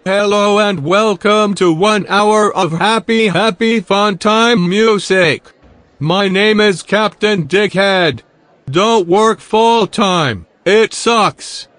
Hello and welcome to 1 hour of happy fun time music. My name is Captain Dickhead. Don't work full time. It sucks.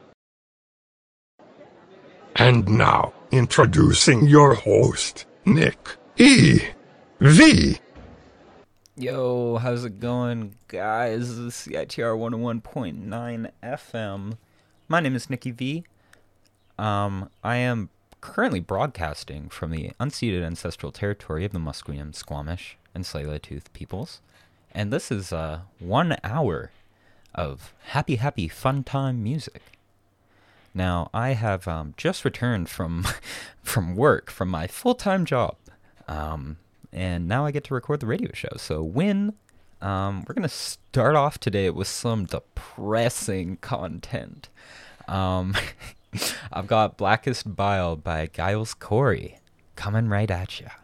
And now, introducing your host, Nick E.V. Yo, how's it going, guys? This is CITR 101.9 FM. My name is Nicky V. I am currently broadcasting from the unceded ancestral territory of the Musqueam, Squamish, and Tsleil-Waututh peoples. And this is 1 hour of happy fun time music. Now, I have just returned from work, from my full-time job. And now I get to record the radio show. So we're going to start off today with some depressing content. I've got Blackest Bile by Giles Corey coming right at ya.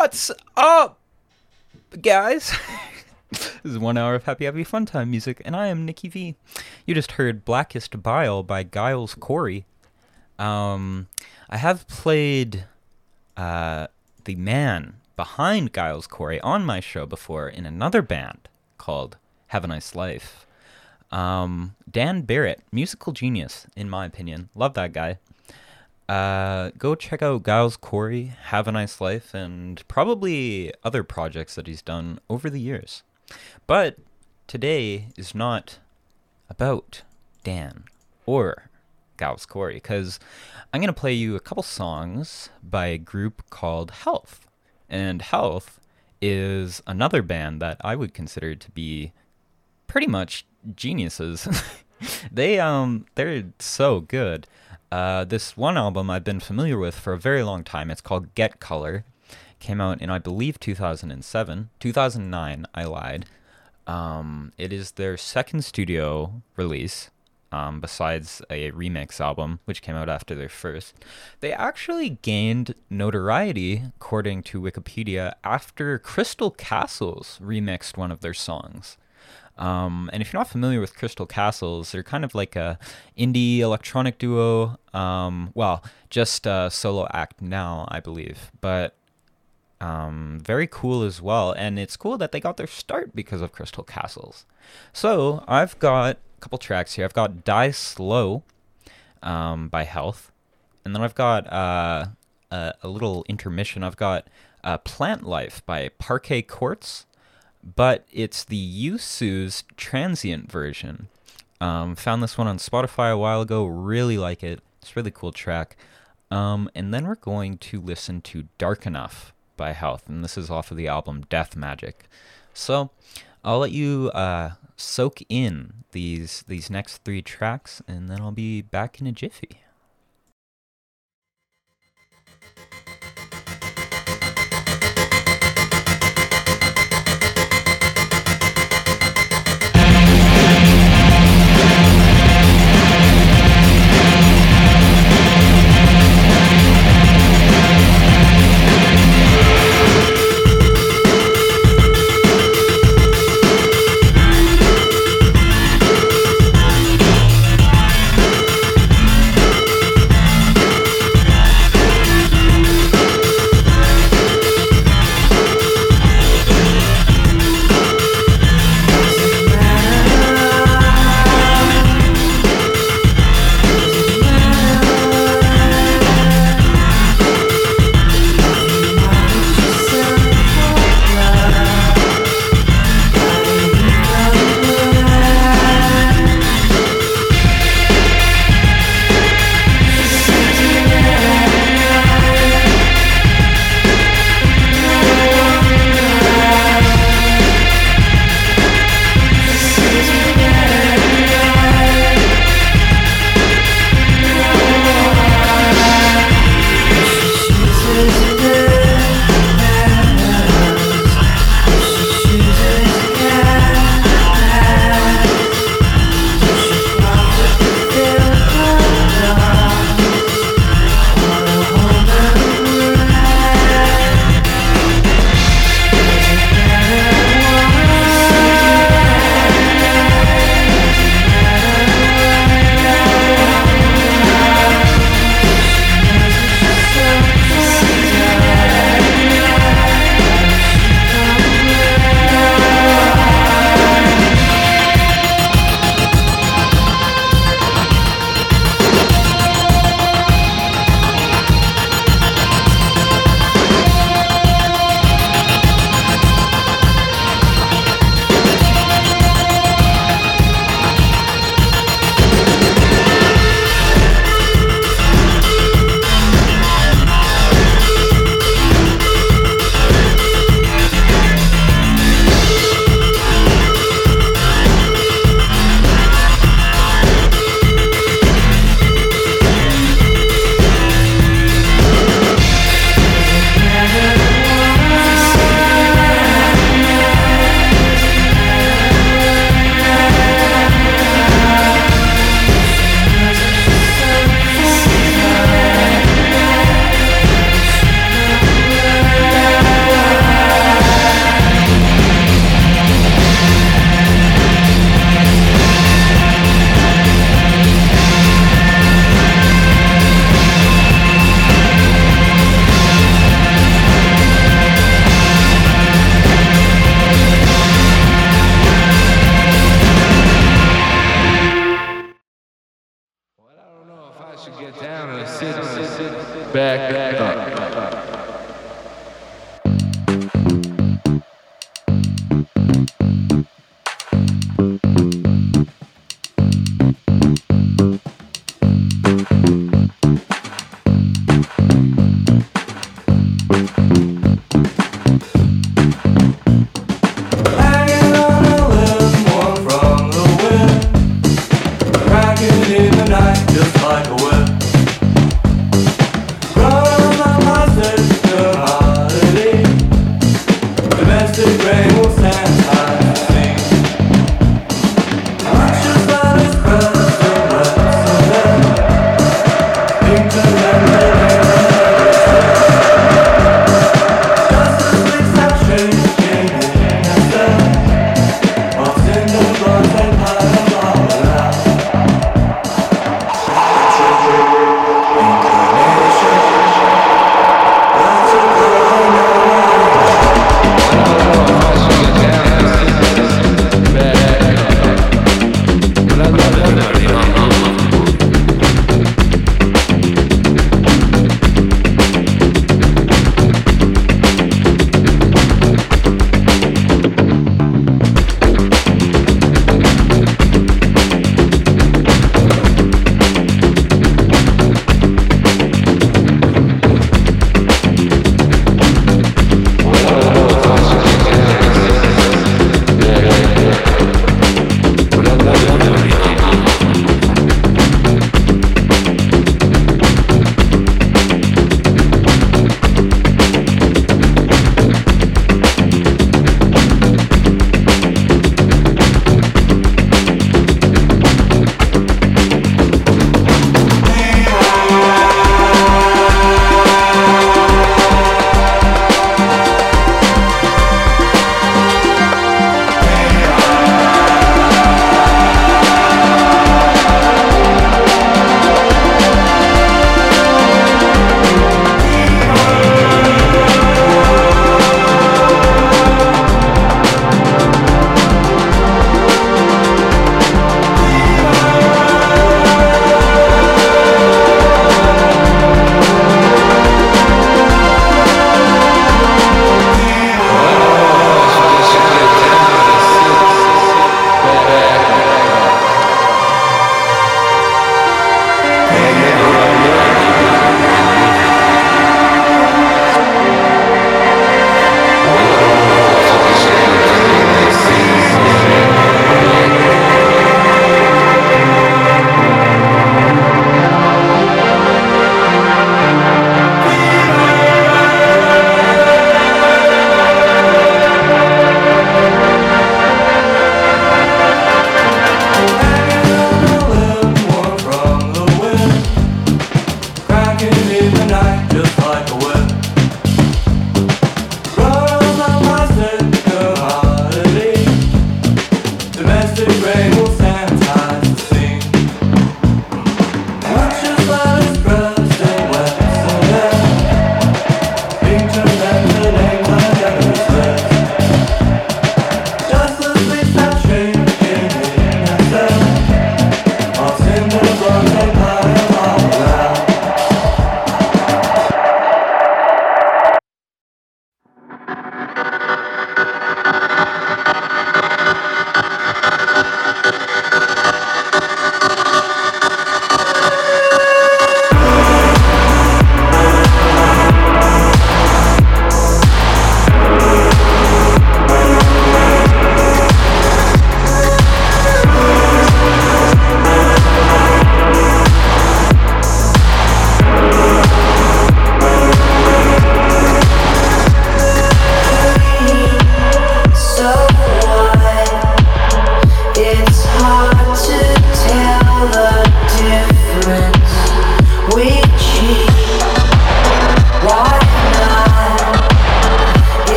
What's up, guys? This is 1 hour of happy fun time music, and I am Nicky V. You just heard Blackest Bile by Giles Corey. I have played the man behind Giles Corey on my show before in another band called Have a Nice Life. Dan Barrett, musical genius, in my opinion. Love that guy. Go check out Giles Corey, Have a Nice Life, and probably other projects that he's done over the years. But today is not about Dan or Giles Corey, because I'm going to play you a couple songs by a group called Health. And Health is another band that I would consider to be pretty much geniuses. They're so good. This one album I've been familiar with for a very long time. It's called Get Color. Came out in, I believe, 2009, I lied. It is their second studio release, besides a remix album, which came out after their first. They actually gained notoriety, according to Wikipedia, after Crystal Castles remixed one of their songs. And if you're not familiar with Crystal Castles, they're kind of like a indie electronic duo. Just a solo act now, I believe. But very cool as well. And it's cool that they got their start because of Crystal Castles. So I've got a couple tracks here. I've got Die Slow by Health. And then I've got a little intermission. I've got Plant Life by Parquet Courts. But it's the Yusu's transient version. Found this one on Spotify a while ago. Really like it. It's a really cool track. And then we're going to listen to Dark Enough by Health. And this is off of the album Death Magic. So I'll let you soak in these next three tracks. And then I'll be back in a jiffy. back up. Hanging on a limb, warm from the wind, cracking in the night just like a whip. Run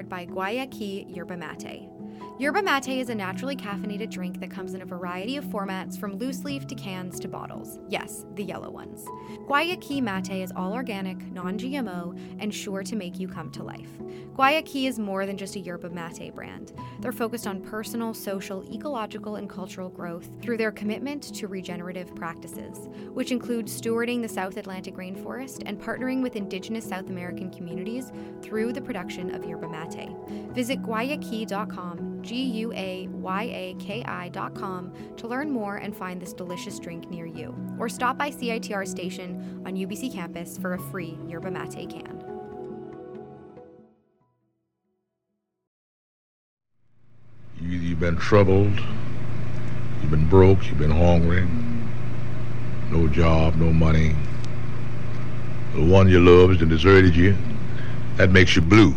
powered by Guayaquil Yerba Mate. Yerba Mate is a naturally caffeinated drink that comes in a variety of formats from loose leaf to cans to bottles. Yes, the yellow ones. Guayaquil Mate is all organic, non-GMO, and sure to make you come to life. Guayaquil is more than just a Yerba Mate brand. They're focused on personal, social, ecological, and cultural growth through their commitment to regenerative practices, which include stewarding the South Atlantic rainforest and partnering with indigenous South American communities through the production of yerba mate. Visit guayaki.com, GUAYAKI.com, to learn more and find this delicious drink near you, or stop by CITR station on UBC campus for a free yerba mate can. You've been troubled, you've been broke, you've been hungry, no job, no money. The one you loved and deserted you, that makes you blue.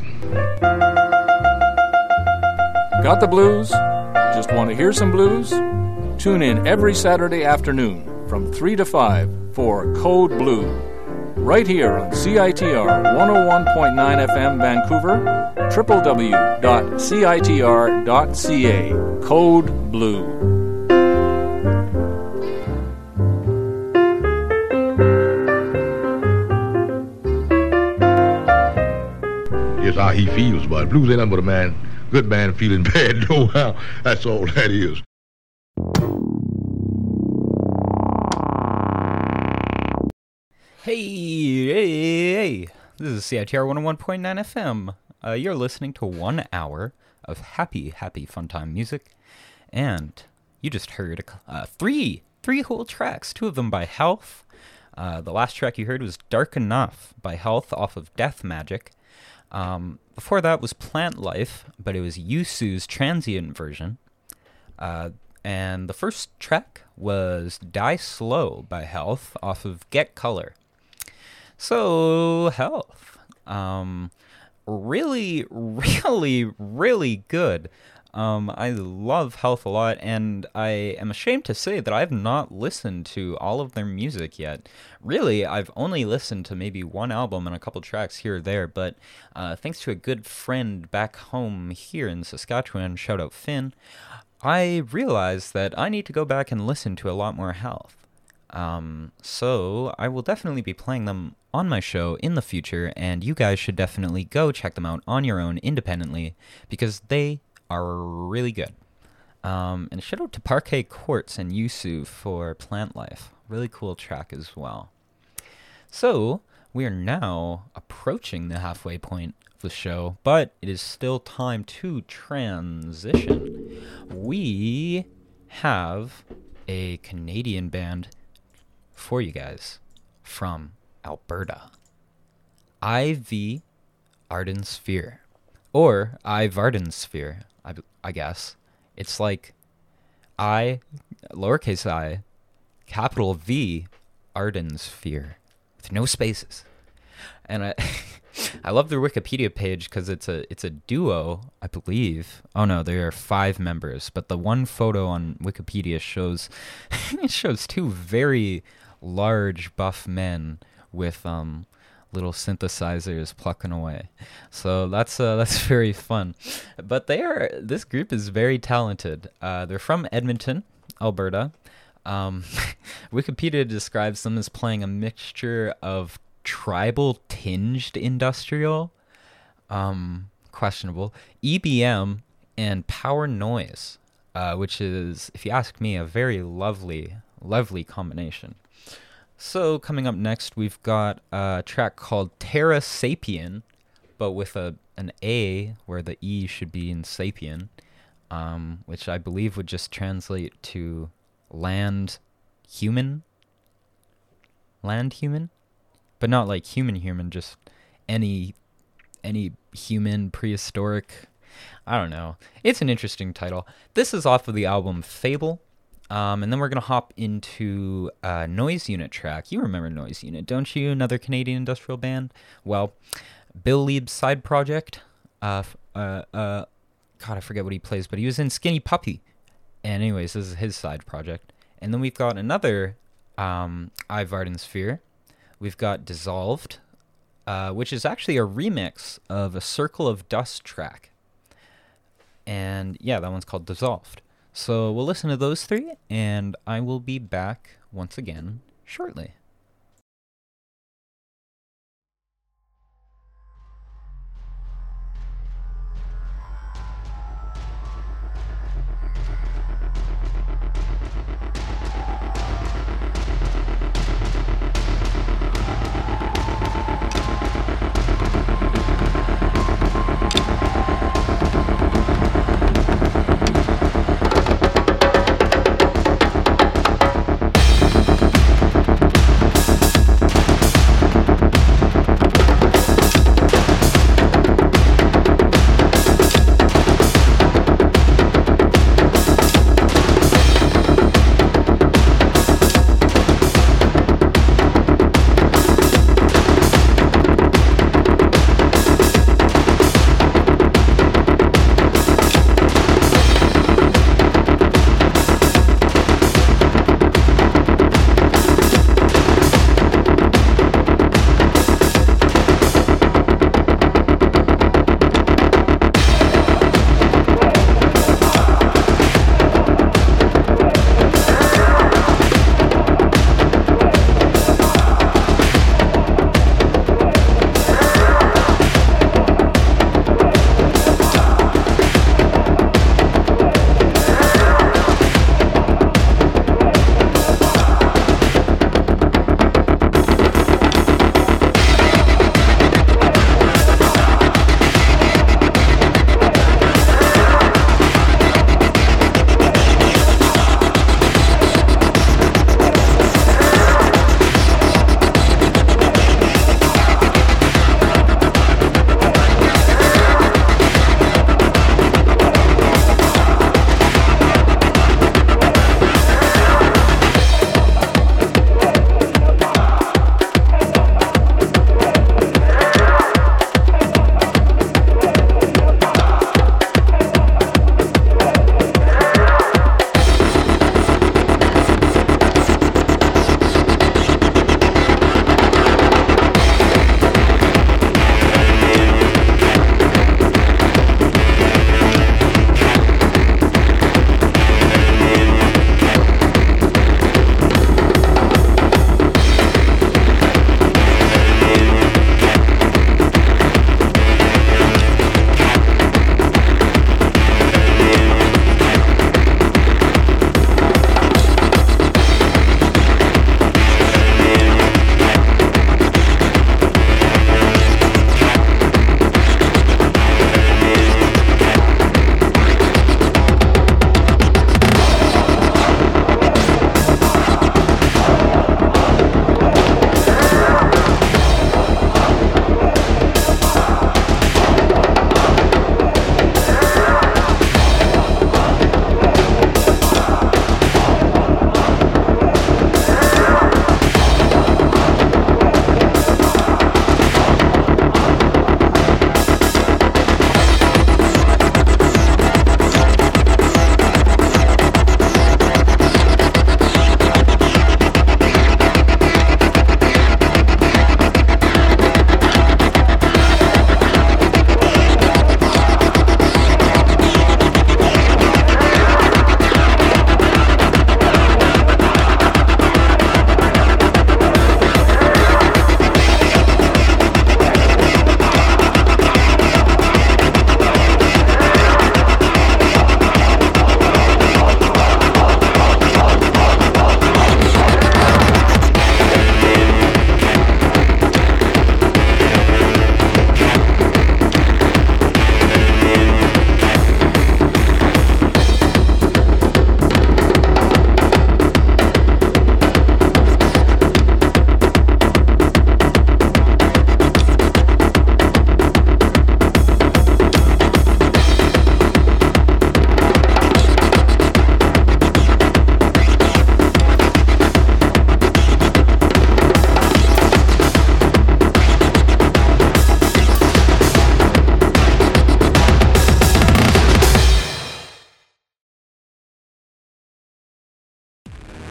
Got the blues? Just want to hear some blues? Tune in every Saturday afternoon from 3 to 5 for Code Blue, right here on CITR 101.9 FM Vancouver, www.citr.ca. Code Blue. It's how he feels about it. Blues ain't nothing but a man, good man feeling bad, no how. That's all that is. Hey. This is CITR 101.9 FM. You're listening to 1 hour of happy fun time music. And you just heard three whole tracks, 2 of them by Health. The last track you heard was Dark Enough by Health off of Death Magic. Before that was Plant Life, but it was Yusu's transient version. And the first track was Die Slow by Health off of Get Color. So, Health. Really good. I love Health a lot, and I am ashamed to say that I have not listened to all of their music yet. Really, I've only listened to maybe one album and a couple tracks here or there, but thanks to a good friend back home here in Saskatchewan, shout out Finn, I realized that I need to go back and listen to a lot more Health. So I will definitely be playing them on my show in the future, and you guys should definitely go check them out on your own independently, because they are really good. And shout out to Parquet Quartz and Yusu for Plant Life. Really cool track as well. So, we are now approaching the halfway point of the show, but it is still time to transition. We have a Canadian band for you guys from Alberta. IV Ardensphere. Or Vardensphere, I guess. It's like I, lowercase I, capital V, Ardensphere, with no spaces. And I love their Wikipedia page because it's a duo, I believe. Oh no, there are 5 members, but the one photo on Wikipedia shows it shows 2 very large buff men with little synthesizers plucking away. So that's very fun. But this group is very talented. They're from Edmonton, Alberta. Wikipedia describes them as playing a mixture of tribal tinged industrial, questionable, EBM, and power noise, which is, if you ask me, a very lovely combination. So coming up next, we've got a track called Terra Sapien, but with an A where the E should be in sapien, which I believe would just translate to land human, but not like human, just any human prehistoric. I don't know. It's an interesting title. This is off of the album Fable. And then we're going to hop into a Noise Unit track. You remember Noise Unit, don't you? Another Canadian industrial band. Well, Bill Lieb's side project. God, I forget what he plays, but he was in Skinny Puppy. And anyways, this is his side project. And then we've got another Vardensphere. We've got Dissolved, which is actually a remix of a Circle of Dust track. And yeah, that one's called Dissolved. So we'll listen to those three, and I will be back once again shortly.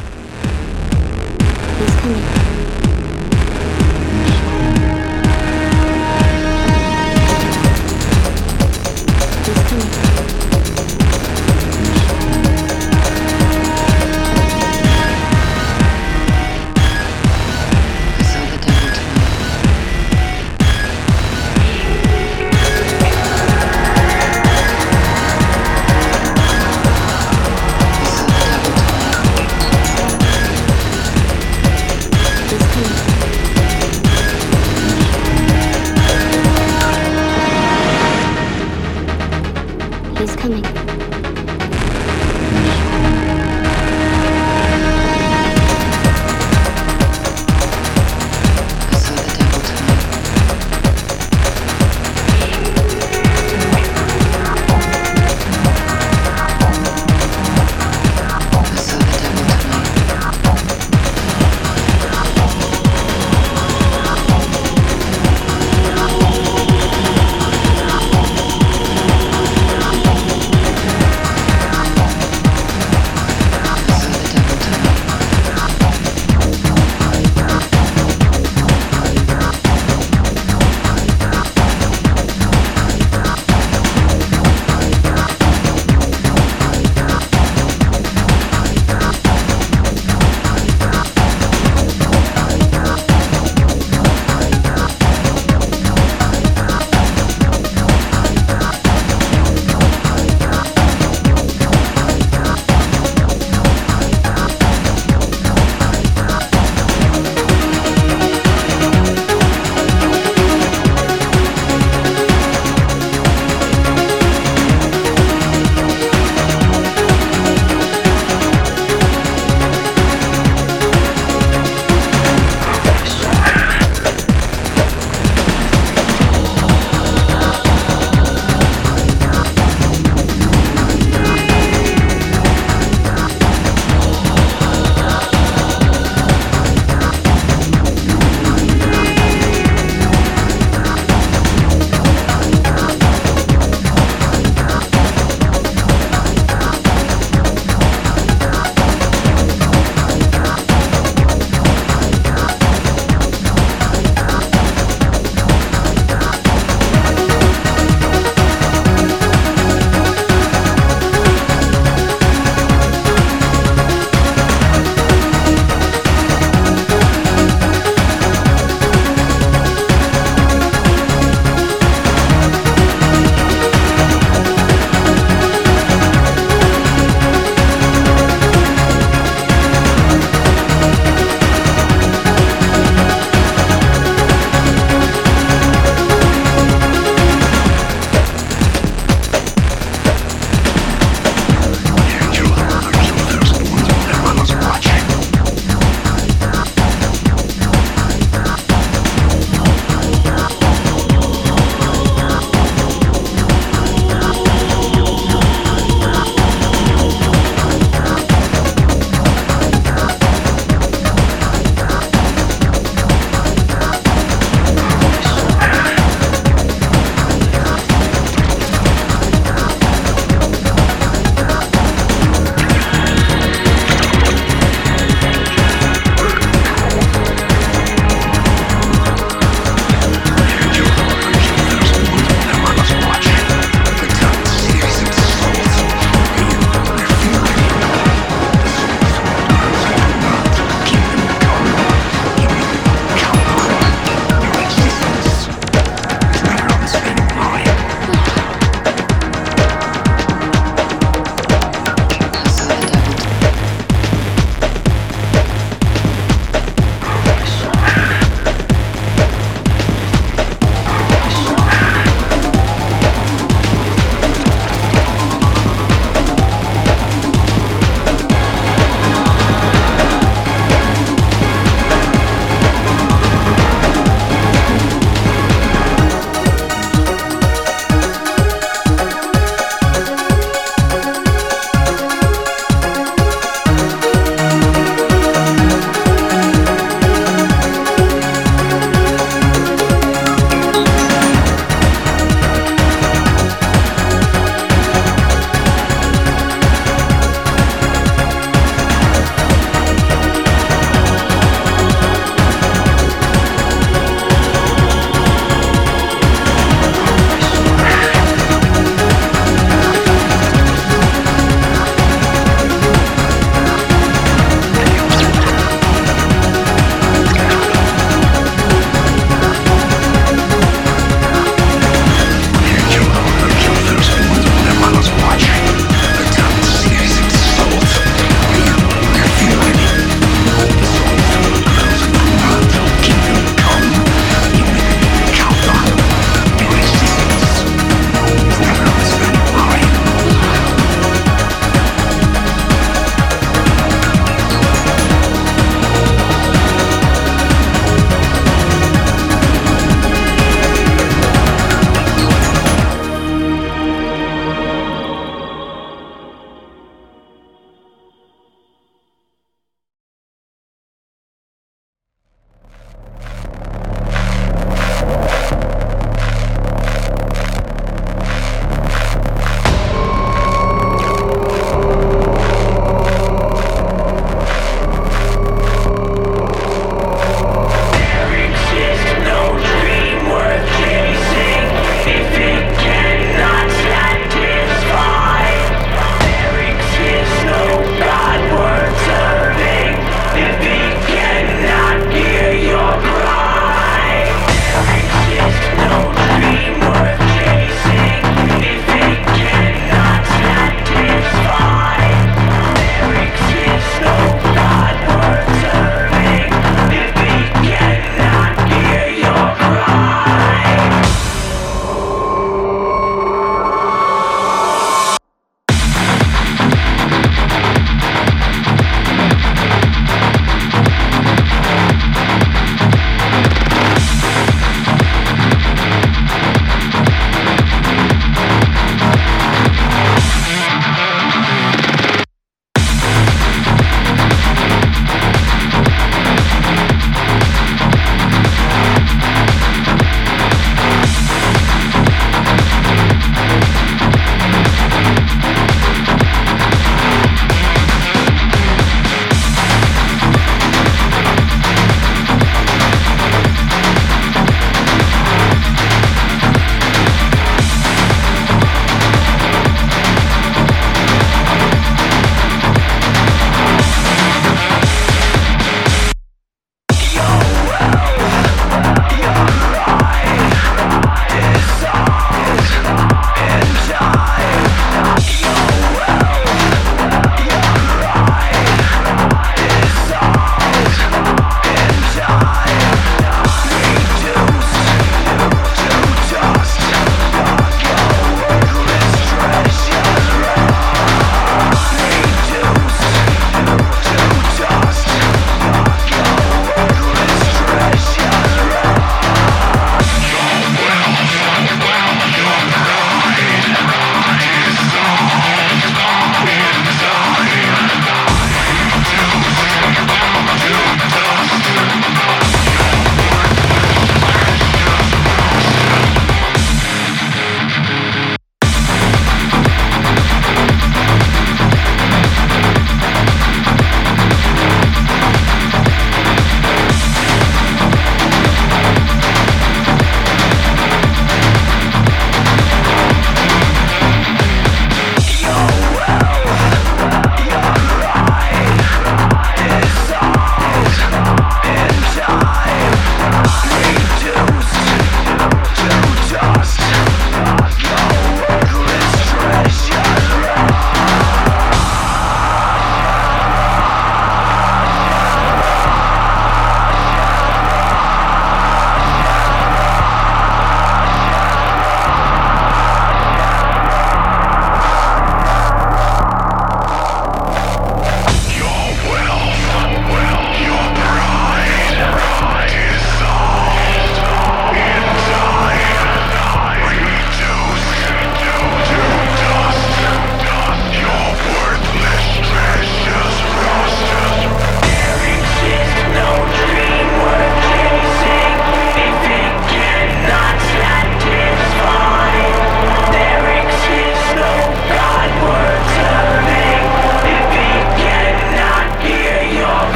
He's coming.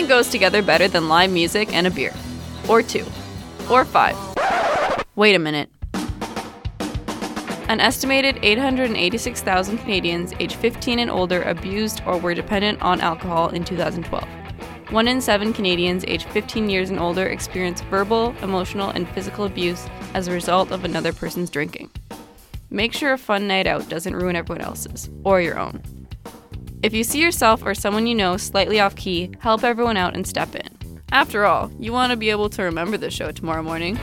goes together better than live music and a beer? Or 2? Or 5? Wait a minute. An estimated 886,000 Canadians aged 15 and older abused or were dependent on alcohol in 2012. 1 in 7 Canadians aged 15 years and older experience verbal, emotional, and physical abuse as a result of another person's drinking. Make sure a fun night out doesn't ruin everyone else's, or your own. If you see yourself or someone you know slightly off key, help everyone out and step in. After all, you want to be able to remember the show tomorrow morning.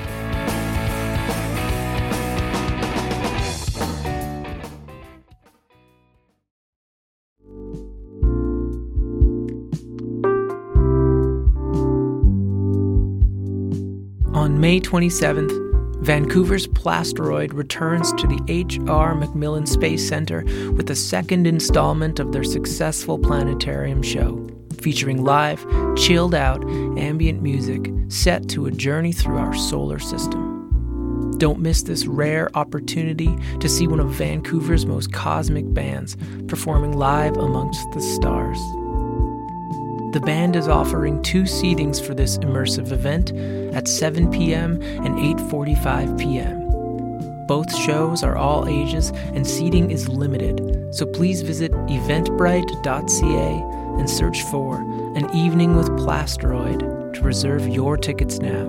On May 27th, Vancouver's Plasteroid returns to the H.R. MacMillan Space Center with the second installment of their successful planetarium show, featuring live, chilled-out, ambient music set to a journey through our solar system. Don't miss this rare opportunity to see one of Vancouver's most cosmic bands performing live amongst the stars. The band is offering 2 seatings for this immersive event at 7 p.m. and 8:45 p.m. Both shows are all ages and seating is limited, so please visit eventbrite.ca and search for An Evening with Plasteroid to reserve your tickets now.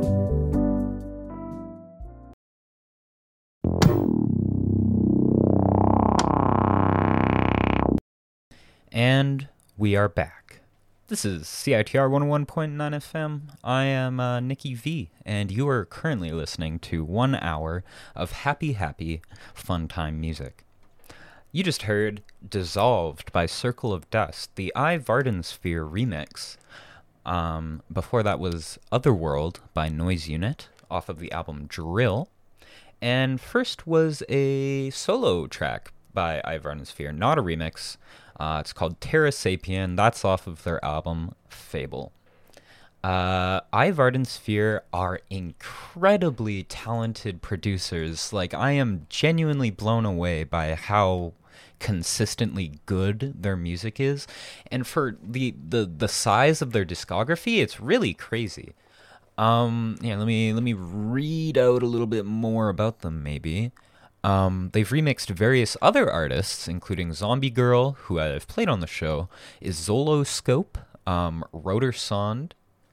And we are back. This is CITR 101.9 FM. I am Nikki V, and you are currently listening to 1 hour of happy, fun time music. You just heard Dissolved by Circle of Dust, the I Vardensphere remix. Before that was Otherworld by Noise Unit, off of the album Drill. And first was a solo track by I Vardensphere, not a remix. It's called Terra Sapien. That's off of their album Fable. I Vardensphere are incredibly talented producers. Like, I am genuinely blown away by how consistently good their music is. And for the size of their discography, it's really crazy. Let me read out a little bit more about them, maybe. They've remixed various other artists, including Zombie Girl, who I've played on the show, Isoloscope, Rotor Sond.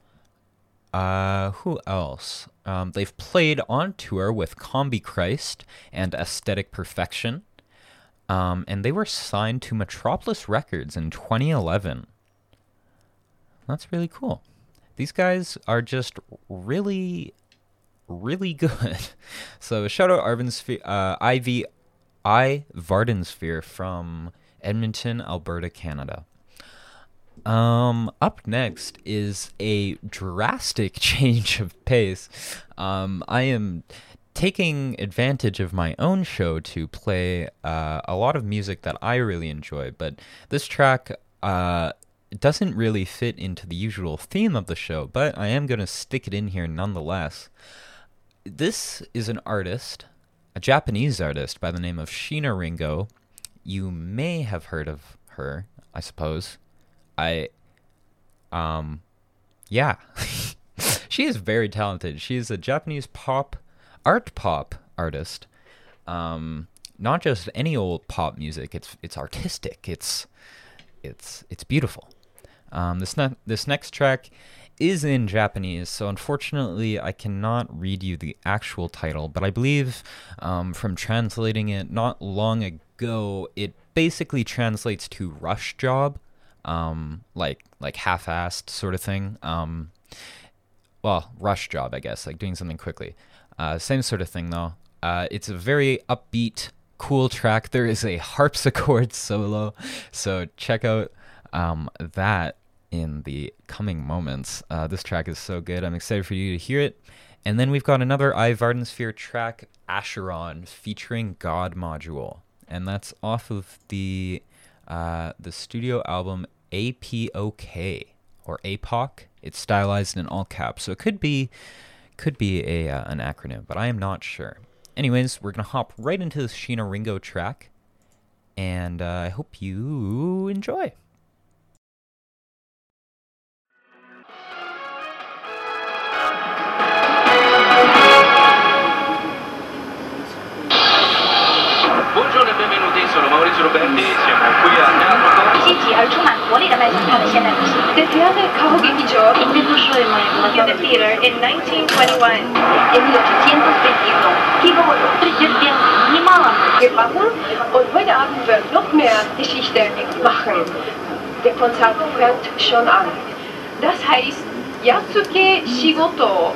Who else? They've played on tour with Combi Christ and Aesthetic Perfection. And they were signed to Metropolis Records in 2011. That's really cool. These guys are just really good. So shout out I Vardensphere from Edmonton, Alberta, Canada. Up next is a drastic change of pace. I am taking advantage of my own show to play a lot of music that I really enjoy, but this track doesn't really fit into the usual theme of the show, but I am going to stick it in here nonetheless. This is an artist, a Japanese artist by the name of Sheena Ringo. You may have heard of her, I suppose. Yeah. She is very talented. She is a Japanese art pop artist. Not just any old pop music. It's artistic. It's beautiful. This next track is in Japanese, so unfortunately I cannot read you the actual title, but I believe from translating it not long ago, it basically translates to rush job, like half-assed sort of thing. Well, rush job, I guess, like doing something quickly. Same sort of thing though. It's a very upbeat, cool track. There is a harpsichord solo, so check out that in the coming moments. This track is so good. I'm excited for you to hear it. And then we've got another I Vardensphere track, Acheron, featuring God Module. And that's off of the studio album APOK, or APOC. It's stylized in all caps, so it could be an acronym, but I am not sure. Anyways, we're going to hop right into this Sheena Ringo track, and I hope you enjoy. sono Maurizio Roberti, siamo qui al Teatro 积极而充满活力地迈向它的现代复兴。The Theater Kabukicho in the theater in 1921. En 1821. Gemacht und heute Abend wird noch mehr Geschichte machen. Der Konzert fängt schon an. Das heißt Yatsuke Shigoto.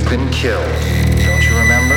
been killed. Don't you remember?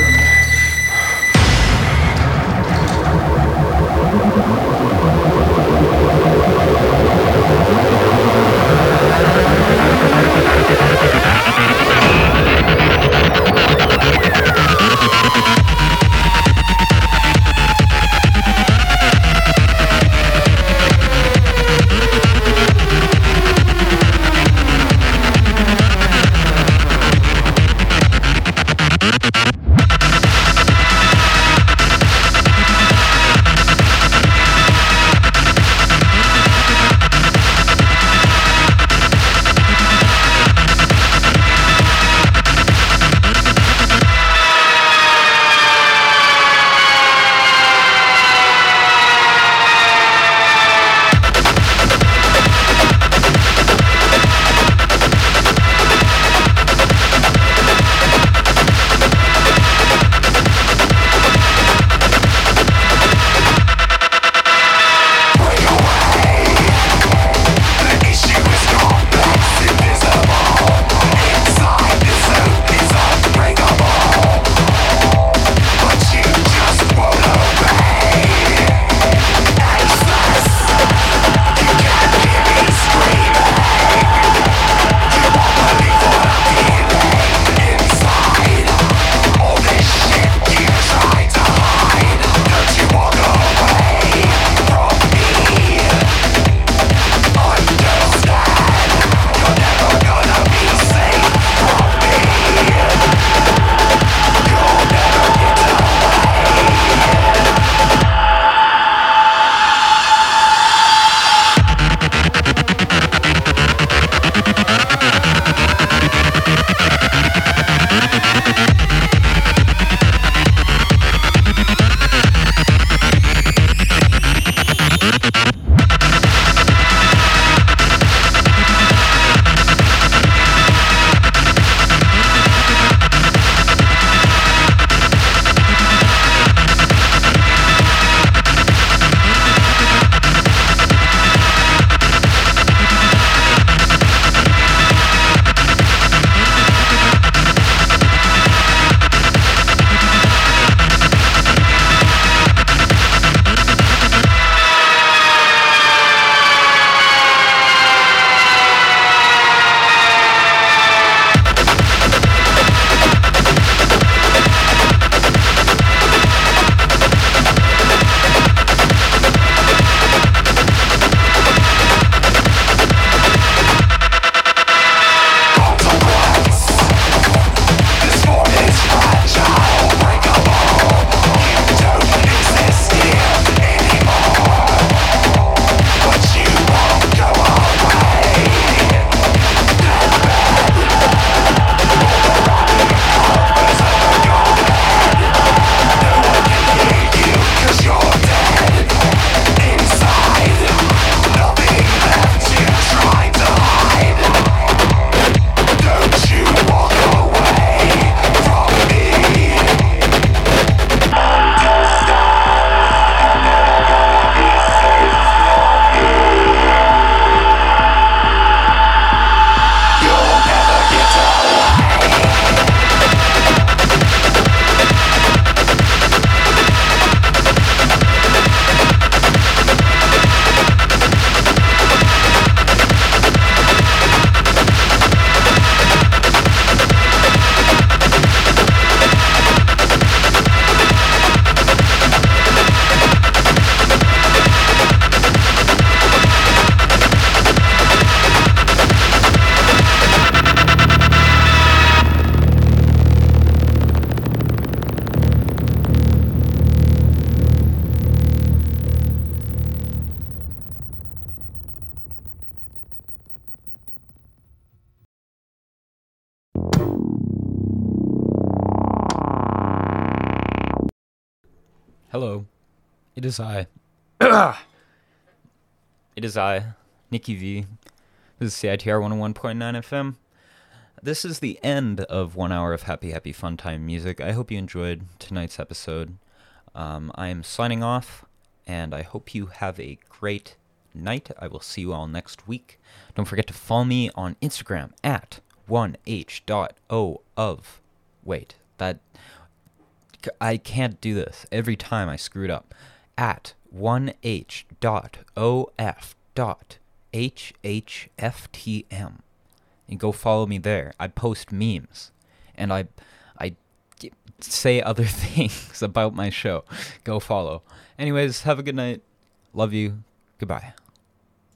Hello. It is I. It is I, Nikki V. This is CITR 101.9 FM. This is the end of 1 hour of happy fun time music. I hope you enjoyed tonight's episode. I am signing off, and I hope you have a great night. I will see you all next week. Don't forget to follow me on Instagram at 1h.o of Wait, I can't do this. Every time I screwed up. At 1h.of.hhftm. And go follow me there. I post memes. And I say other things about my show. Go follow. Anyways, have a good night. Love you. Goodbye.